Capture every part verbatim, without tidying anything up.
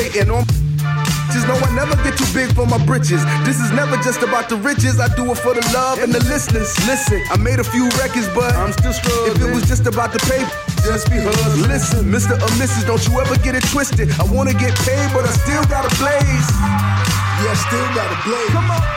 hating on just know I never get too big for my britches. This is never just about the riches. I do it for the love and the listeners. Listen, I made a few records, but I'm still struggling. If it was just about the paper, just be hustling. Listen, Mister or Missus, don't you ever get it twisted. I wanna get paid, but I still gotta blaze. Yeah, I still gotta blaze. Come on.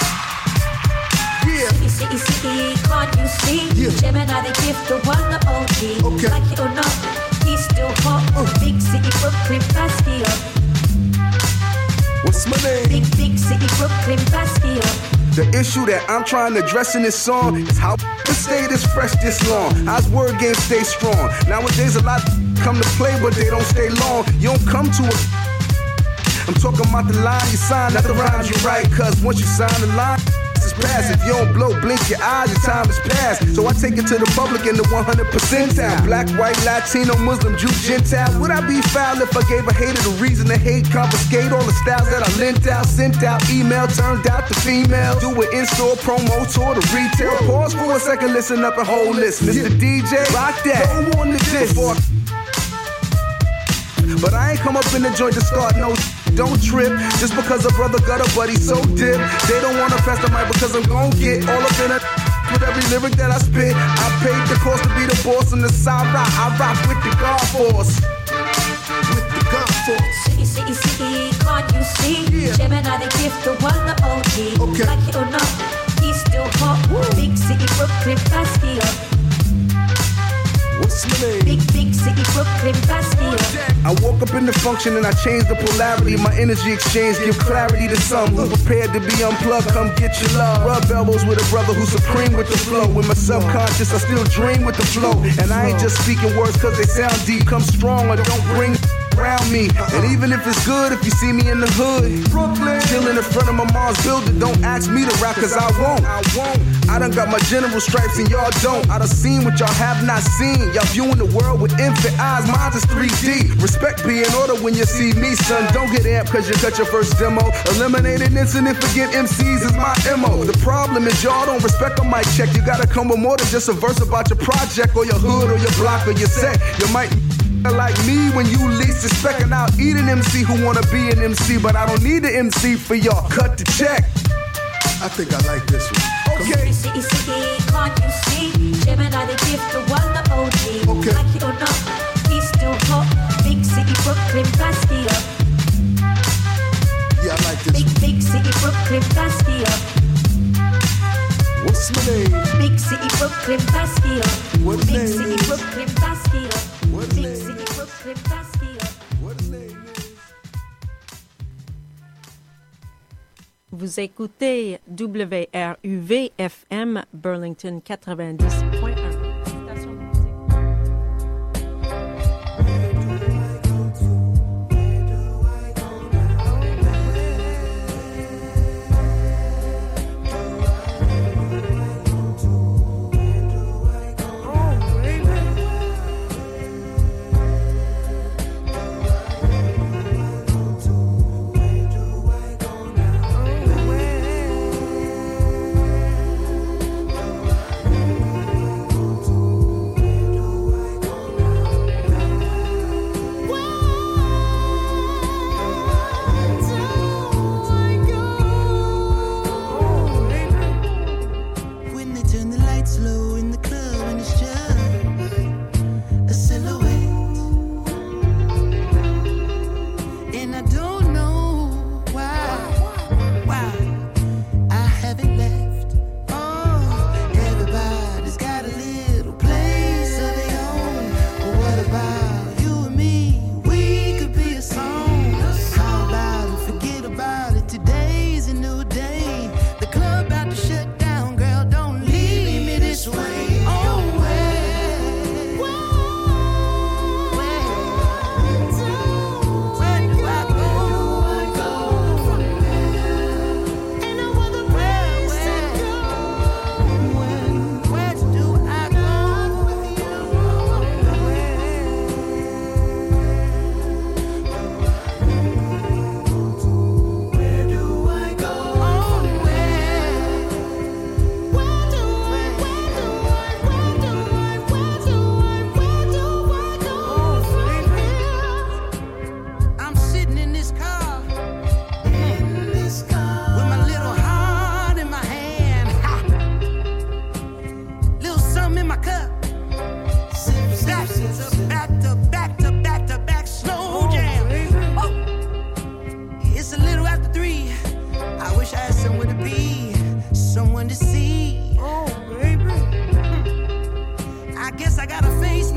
Yeah. City, city, city, can't you see? Yeah. Gemini, the gift, the one, the O G. Okay. Like it or not, he's still hot. Uh. Big city, Brooklyn, Bastion. What's my name? Big, big city, Brooklyn, Bastion. The issue that I'm trying to address in this song is how the stay this fresh this long. How's word game stay strong? Nowadays a lot come to play, but they don't stay long. You don't come to a I'm talking about the line you sign, not the rhymes you write. Cause once you sign the line, it's past. If you don't blow, blink your eyes, your time is past. So I take it to the public in the one hundred percentile. Black, white, Latino, Muslim, Jew, Gentile. Would I be foul if I gave a hater the reason to hate? Confiscate all the styles that I lent out, sent out, email, turned out to female. Do an in-store promo, tour to retail. Pause for a second, listen up and hold this. Mister D J, rock that. Go on to this. But I ain't come up in the joint to start no don't trip, just because a brother got a buddy so dip. They don't wanna pass the mic because I'm gon' get all up in it with every lyric that I spit. I paid the cost to be the boss on the side rock. I rock with the God Force. With the God Force. City, city, city, can't you see? Yeah. Gemini, the gift, the one, the O G. Okay. Like it or not, he's still hot. Woo. Big city, Brooklyn, Bastion. What's my name? Big, big city, Brooklyn, Bastion. I woke up in the function and I changed the polarity. My energy exchange give clarity to some who prepared to be unplugged. Come get your love. Rub elbows with a brother who's supreme with the flow. With my subconscious, I still dream with the flow. And I ain't just speaking words cause they sound deep. Come strong or don't bring around me. And even if it's good, if you see me in the hood, Brooklyn, chilling in front of my mom's building, don't ask me to rap cause I won't. I won't. I done got my general stripes and y'all don't. I done seen what y'all have not seen. Y'all viewing the world with infant eyes, mine is three D. Respect be in order when you see me, son. Don't get amped cause you cut your first demo. Eliminate an incident, forget M Cs is my M O. The problem is y'all don't respect a mic check. You gotta come with more than just a verse about your project or your hood or your block or your set. You might like me when you least expect, and I'll eat an M C who wanna be an M C, but I don't need an M C for y'all. Cut the check. I think I like this one. Okay. City, city, city, can't you see? Gemini, the gift, the one, the O G. Okay. Like it or not, he's still hot. Big city, Brooklyn, Bastion. Yeah, I like this Big, one. big city, Brooklyn, Bastion. What's my name? Big city, Brooklyn, Bastion. What Big name city, is? Brooklyn, Bastion. What Big name city, is? Brooklyn, Bastion. What his name is? Vous écoutez W R U V F M Burlington quatre-vingt-dix point un.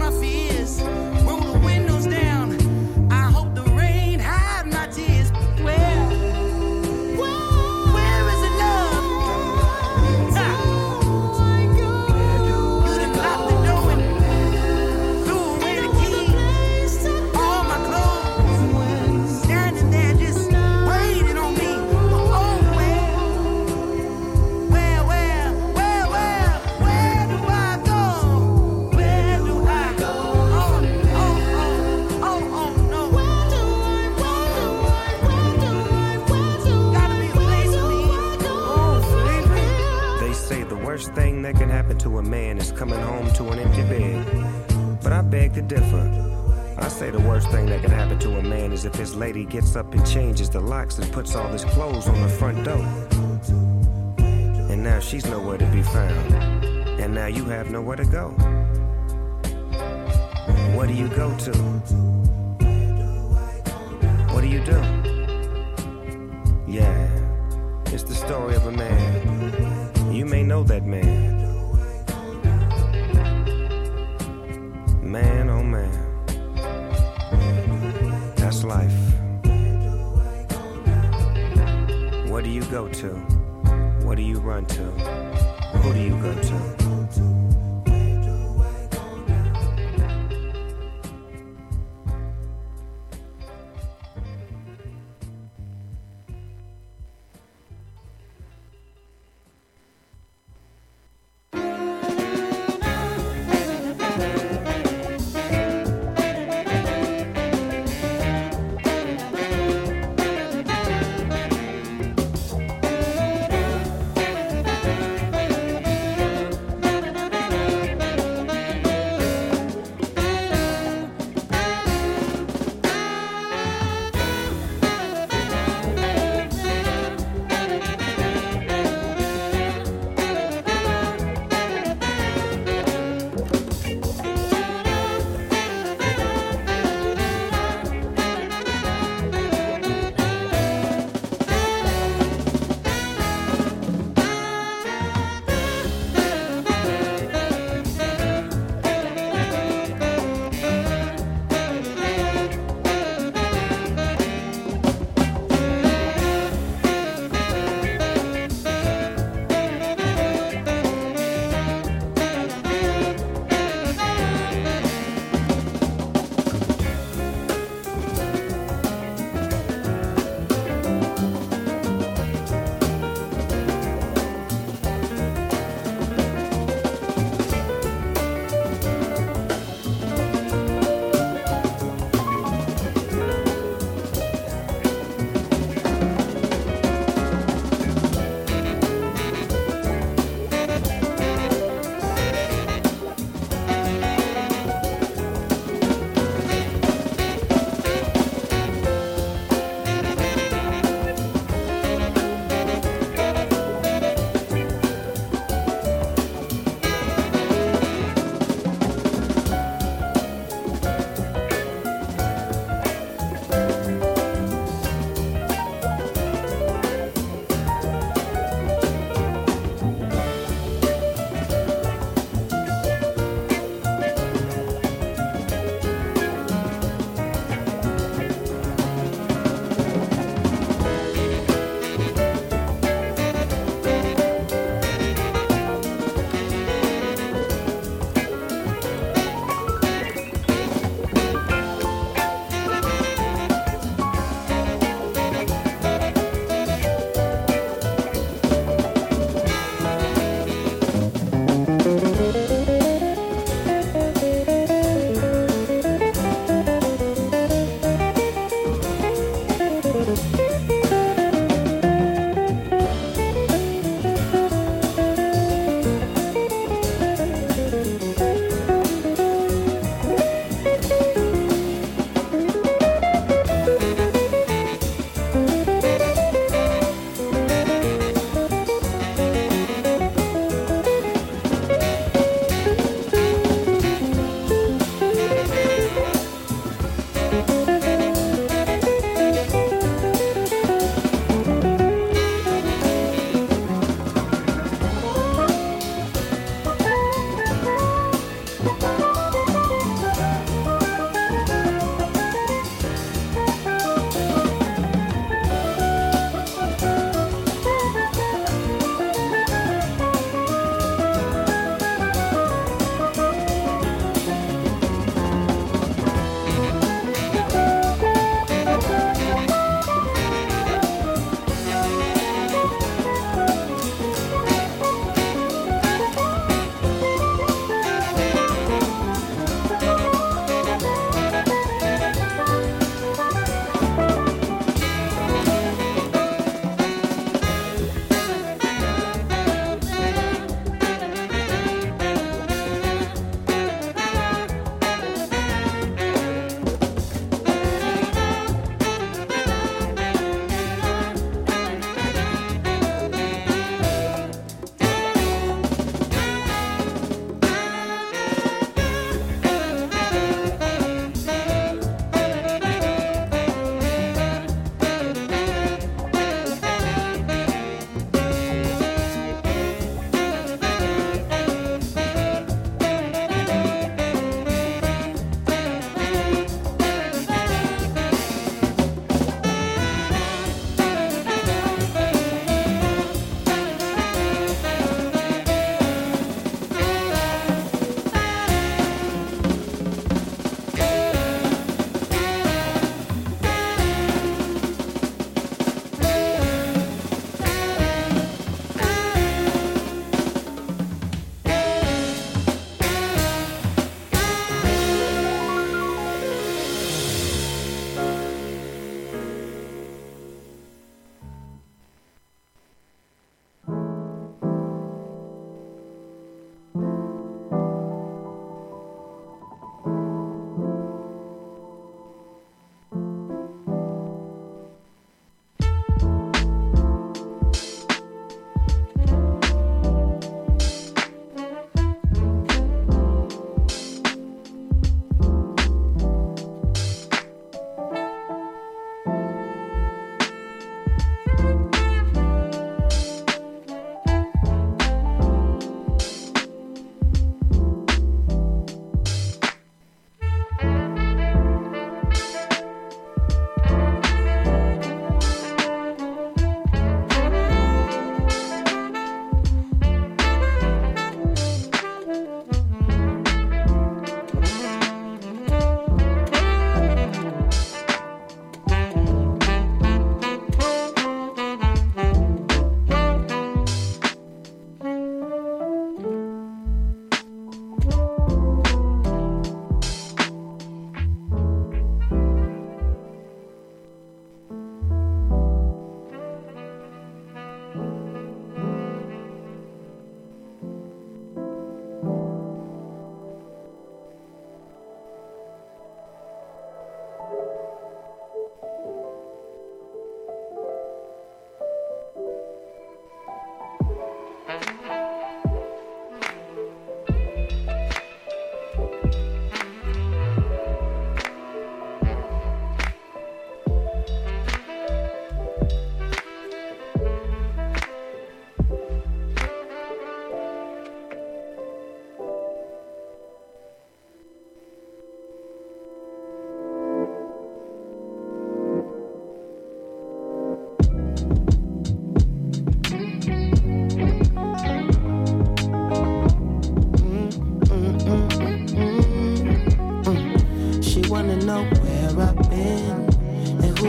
my fears. Roll the windows down. I hope the rain hide my tears. Where, where is the love? Ah. You done locked the door and threw away the key. All my clothes standing there just waiting on me. Oh, where, where, where, where, where, where do I go? Where do I go? Oh, oh, oh, oh, oh, no. Gotta be a place for me. Oh, baby. They say the worst thing that can happen to a man is coming home to an empty bed. But I beg to differ. I say the worst thing that can happen to a man is if his lady gets up and changes the locks and puts all his clothes on the front door. And now she's nowhere to be found. And now you have nowhere to go. What do you go to? What do you do? Yeah, it's the story of a man. You may know that man. Man, oh man. That's life. What do you go to? What do you run to? Who do you go to?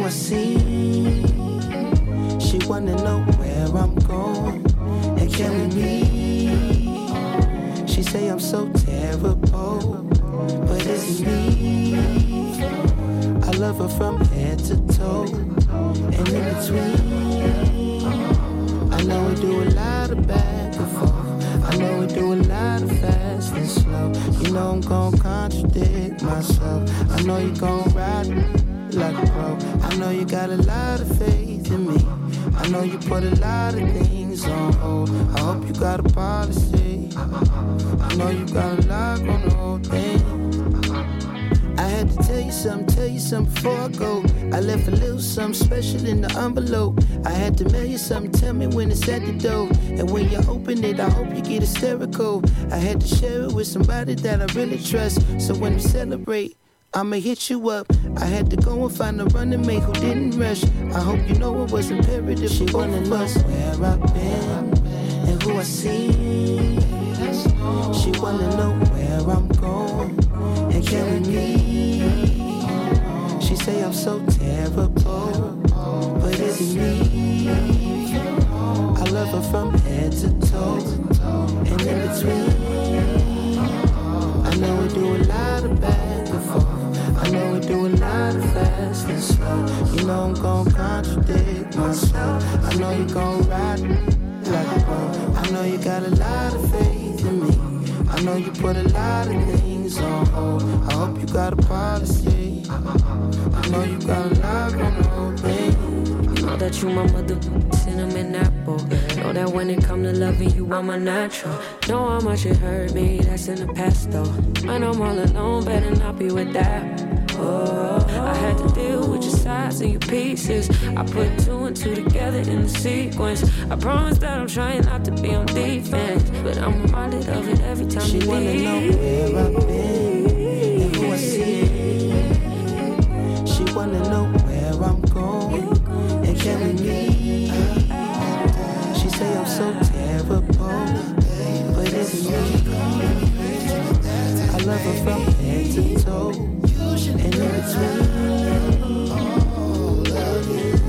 I see. She wanna know where I'm going and can we meet. She say I'm so terrible, but it's me. I love her from head to toe and in between. I know we do a lot of back and forth. I know we do a lot of fast and slow. You know I'm gon' contradict myself. I know you gon' ride like a pro. I know you got a lot of faith in me. I know you put a lot of things on hold. I hope you got a policy. I know you got a lock on the whole thing. I had to tell you something, tell you something before I go. I left a little something special in the envelope. I had to mail you something, tell me when it's at the door. And when you open it, I hope you get hysterical. I had to share it with somebody that I really trust. So when we celebrate, I'ma hit you up. I had to go and find a running mate who didn't rush. I hope you know it was imperative. She wanna know where I've been and who I see. She wanna know where I'm going and can we meet. She say I'm so terrible, but it's me. I love her from head to toe and in between. I know we do a lot of back and forth. I know we do a lot of fast and slow. You know I'm gon' contradict myself. I know you gon' ride like a pro. I know you got a lot of faith in me. I know you put a lot of things on hold. I hope you got a policy. I know you got a lot on the whole thing. You know that you my mother, cinnamon apple. Know that when it come to loving you, I'm a natural. Know how much it hurt me, that's in the past though. When I'm all alone, better not be with that. Oh, I had to deal with your sides and your pieces. I put two and two together in the sequence. I promise that I'm trying not to be on defense, but I'm reminded of it every time she you wanna leave. know where I've been and who I see. She wanna know where I'm going and can we meet. She say I'm so terrible, but it's me. I love her from head to toe and in between. Oh, love you.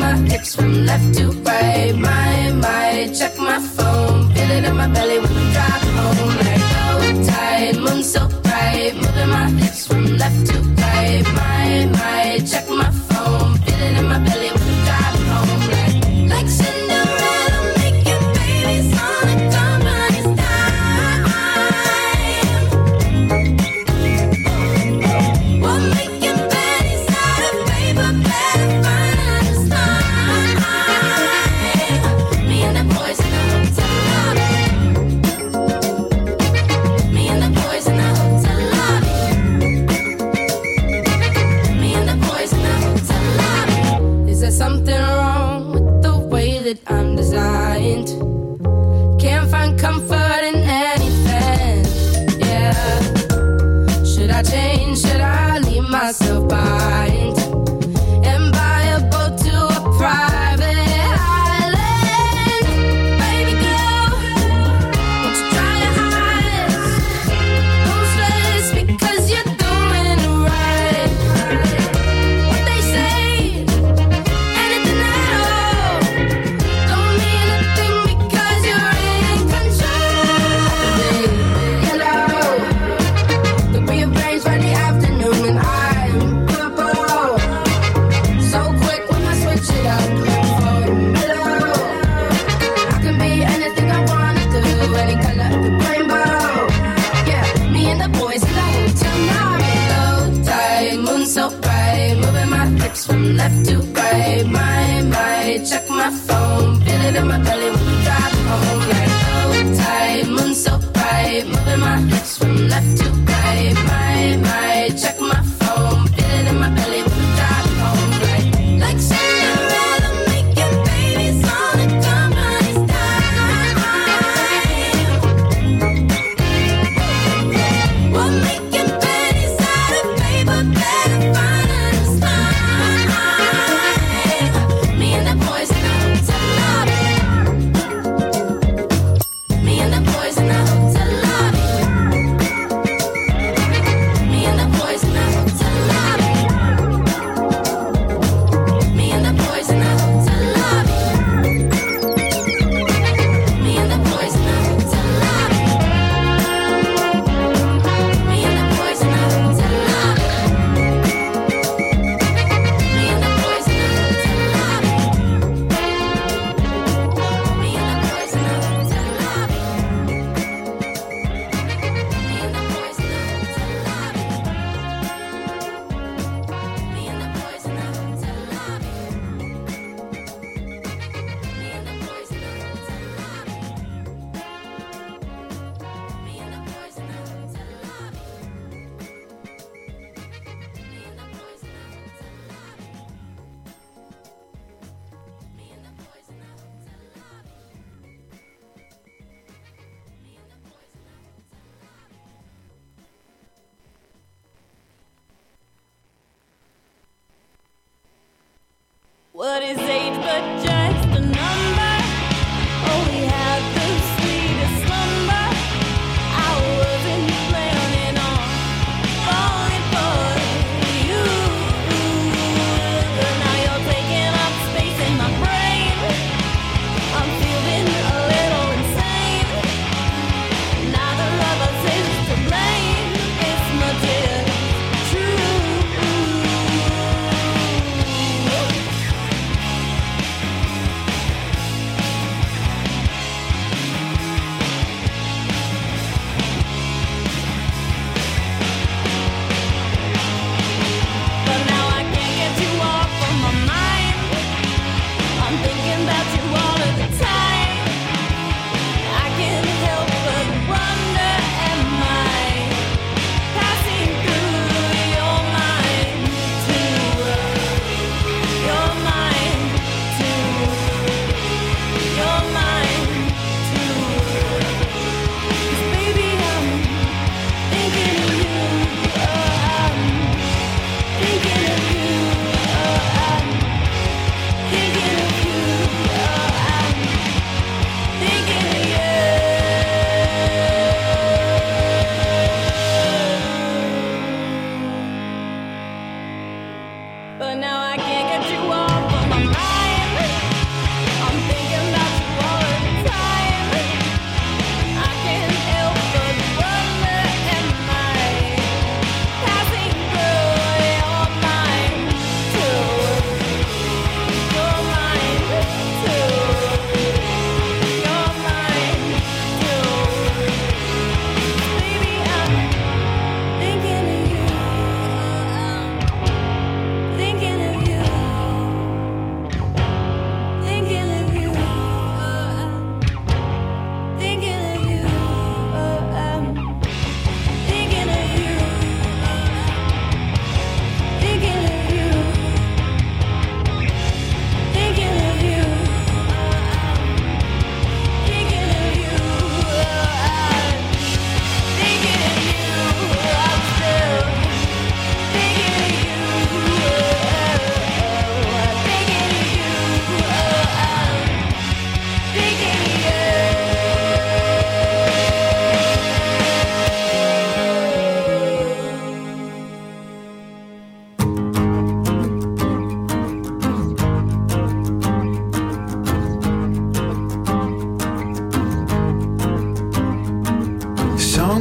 my hips from left to right. My, my, check my phone. Feel it in my belly when I drive home. Like low tide, moon so bright. Moving my hips from left to right. My, my, check my phone. Feel it in my belly when I drive home. Like, like Cinderella, making babies on a company's dime. We're making pennies out of paper, better find another time. Me and the boys in the hotel lobby. Me and the boys in the hotel lobby. Me and the boys in the hotel lobby. Is there something wrong with the way that I'm designed? Can't find comfort in anything. Yeah. Should I change? Should I leave myself behind and buy a boat to a private island? Baby girl, won't you dry your eyes? Don't stress because you're doing it right. What they say, anything at all, don't mean a thing because you're in control. Yellow, the rearrange for the afternoon, and I'm up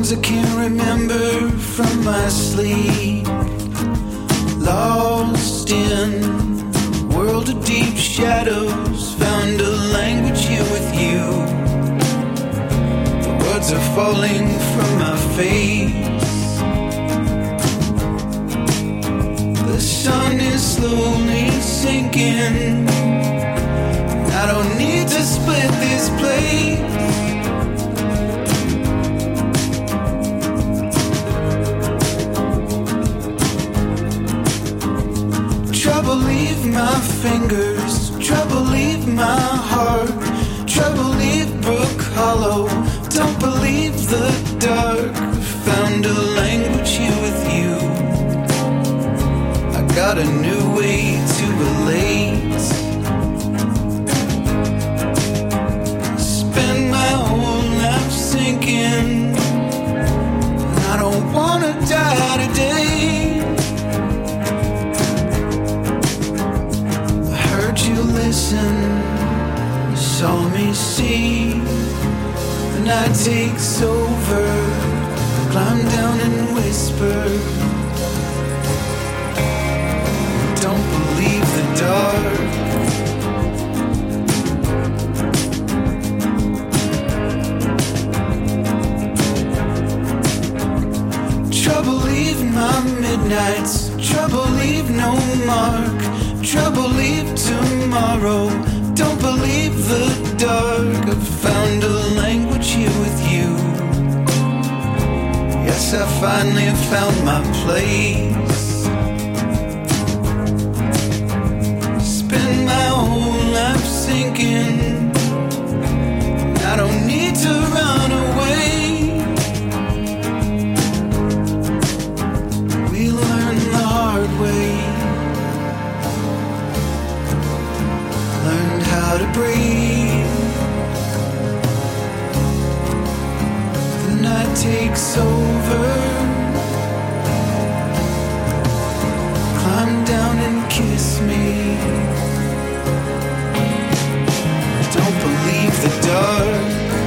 words I can't remember from my sleep. Lost in a world of deep shadows, found a language here with you. The words are falling from my face. The sun is slowly sinking. I don't need to split this place. Trouble leave my fingers, trouble leave my heart, trouble leave Brook Hollow. Don't believe the dark. Found a language here with you. I got a new way to relate. Spend my whole life sinking. I don't wanna die today. You listen, you saw me see. The night takes over, climb down and whisper. Don't believe the dark. Trouble leave my midnights, trouble leave no mark. Trouble leave tomorrow. Don't believe the dark. I've found a language here with you. Yes, I finally have found my place. Spend my whole life sinking. I don't need to run away. We learn the hard way. Learned how to breathe. The night takes over. Climb down and kiss me. Don't believe the dark.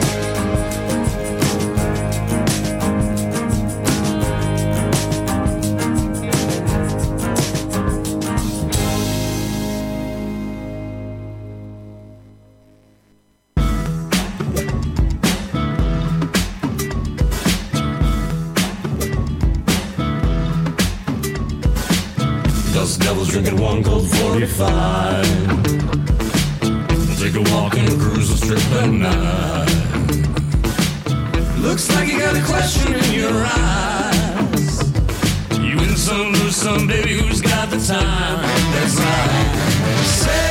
Us devils drinking one cold forty-five. Take a walk and cruise the strip at night. Looks like you got a question in your eyes. You win some, lose some, baby, who's got the time? That's right. Say